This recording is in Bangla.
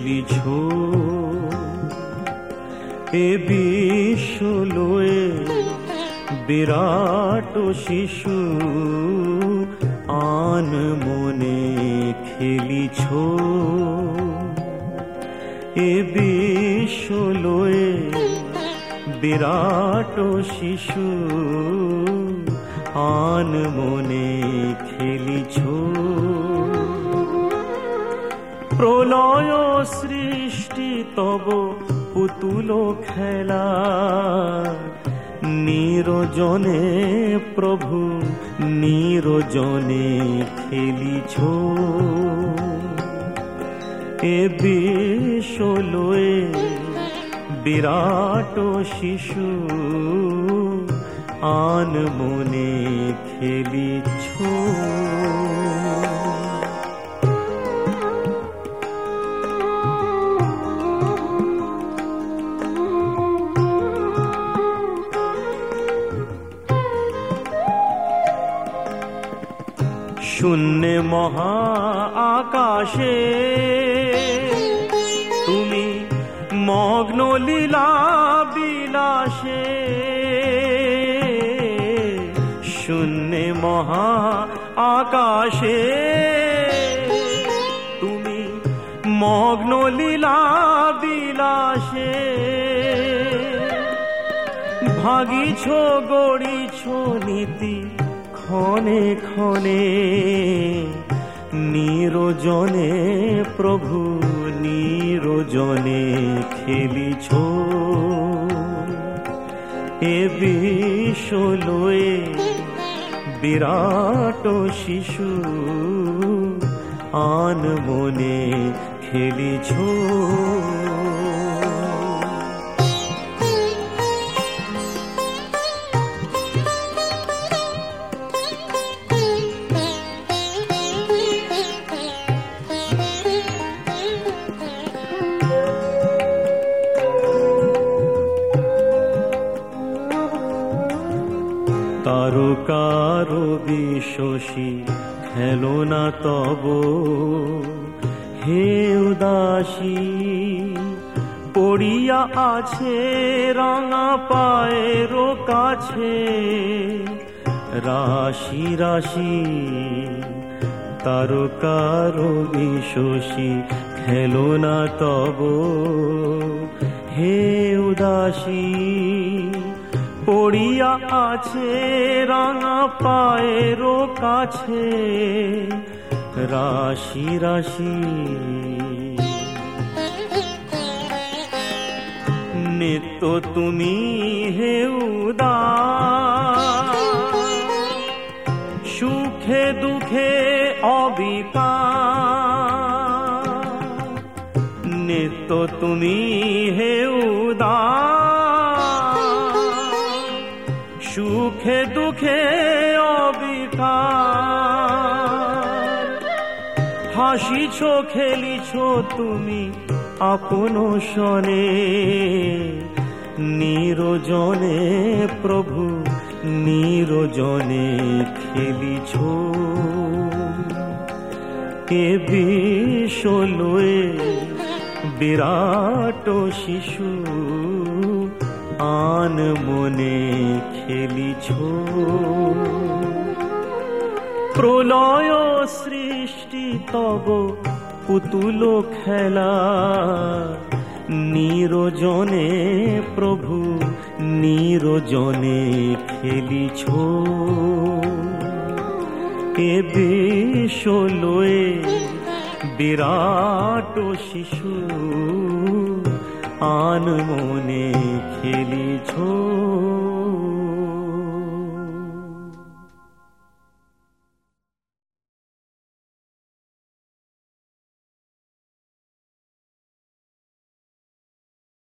খেলিছ, এ বিশ্ব লয়ে বিরাট শিশু আন মনে খেলিছ, এ বিশ্ব লয়ে বিরাট শিশু আন মনে খেলিছ। প্রলয় সৃষ্টি তব পুতুল খেলা, নিরজনে প্রভু নিরজনে খেলিছ, এ বিশ্ব লয়ে বিরাট শিশু আন মনে খেলিছ। শূন্যে মহা আকাশে তুমি মগ্ন লীলা বিলাসে, শূন্যে মহা আকাশে তুমি মগ্ন লীলা বিলাসে, ভাগিছ গড়িছ নীতি ক্ষণে ক্ষণে, নিরজনে প্রভু নিরজনে খেলিছ, এ বিশ্ব লয়ে বিরাট শিশু আন মনে খেলিছ। তারকার বিশ্বসী খেলো না তব, হে উদাসী পড়িয়া আছে রাঙা পায়ের কাছে, রাশি রাশি তারকার বিশ্বসী খেলো না তব, হে উদাসী পড়িয়া আছে রাঙা পায়ের কাছে, রাশি রাশি নিত্য তুমি হে উদাস, সুখে দুঃখে অবিকার, নিত্য তুমি হে উদাস, সুখে দুঃখে অবিকার, হাসিছ খেলিছ তুমি আপন শনে, নিরজনে প্রভু নিরজনে খেলিছ, এ বিশ্ব লয়ে বিরাট শিশু আন মনে খেলিছ। প্রলয় সৃষ্টি তব পুতুল খেলা, নিরজনে প্রভু নিরজনে খেলিছ, এ বিশ্ব লয়ে বিরাট শিশু আন মনে খেলিছ।